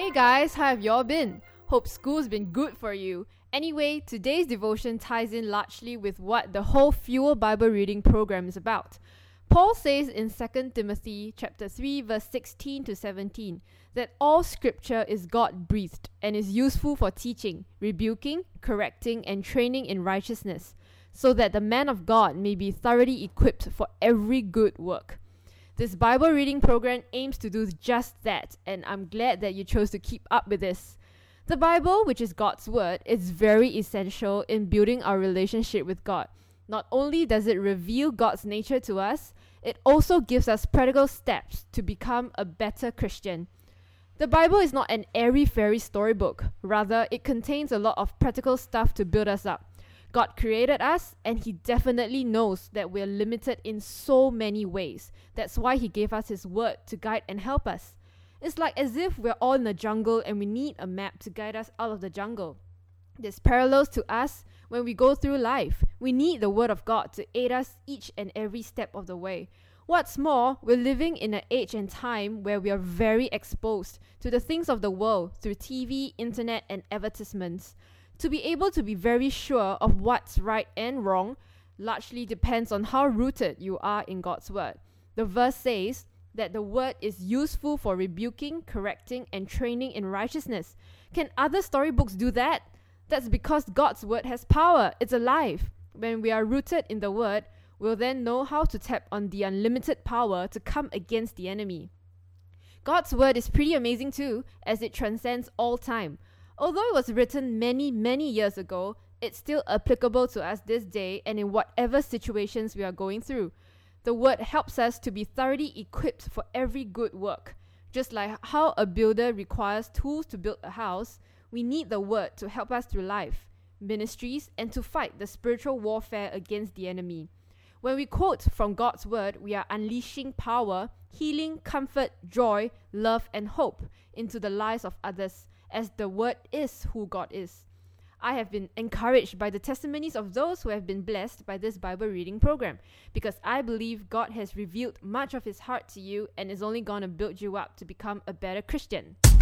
Hey guys, how have y'all been? Hope school's been good for you. Anyway, today's devotion ties in largely with what the whole Fuel Bible Reading program is about. Paul says in 2 Timothy chapter 3 verse 16 to 17 that all scripture is God-breathed and is useful for teaching, rebuking, correcting, and training in righteousness, so that the man of God may be thoroughly equipped for every good work. This Bible reading program aims to do just that, and I'm glad that you chose to keep up with this. The Bible, which is God's Word, is very essential in building our relationship with God. Not only does it reveal God's nature to us, it also gives us practical steps to become a better Christian. The Bible is not an airy-fairy storybook. Rather, it contains a lot of practical stuff to build us up. God created us, and He definitely knows that we're limited in so many ways. That's why He gave us His Word to guide and help us. It's like as if we're all in the jungle and we need a map to guide us out of the jungle. This parallels to us when we go through life. We need the Word of God to aid us each and every step of the way. What's more, we're living in an age and time where we are very exposed to the things of the world through TV, internet, and advertisements. To be able to be very sure of what's right and wrong largely depends on how rooted you are in God's Word. The verse says that the Word is useful for rebuking, correcting, and training in righteousness. Can other storybooks do that? That's because God's Word has power. It's alive. When we are rooted in the Word, we'll then know how to tap on the unlimited power to come against the enemy. God's Word is pretty amazing too, as it transcends all time. Although it was written many, many years ago, it's still applicable to us this day and in whatever situations we are going through. The Word helps us to be thoroughly equipped for every good work. Just like how a builder requires tools to build a house, we need the Word to help us through life, ministries, and to fight the spiritual warfare against the enemy. When we quote from God's Word, we are unleashing power, healing, comfort, joy, love, and hope into the lives of others, as the Word is who God is. I have been encouraged by the testimonies of those who have been blessed by this Bible reading program, because I believe God has revealed much of His heart to you and is only going to build you up to become a better Christian.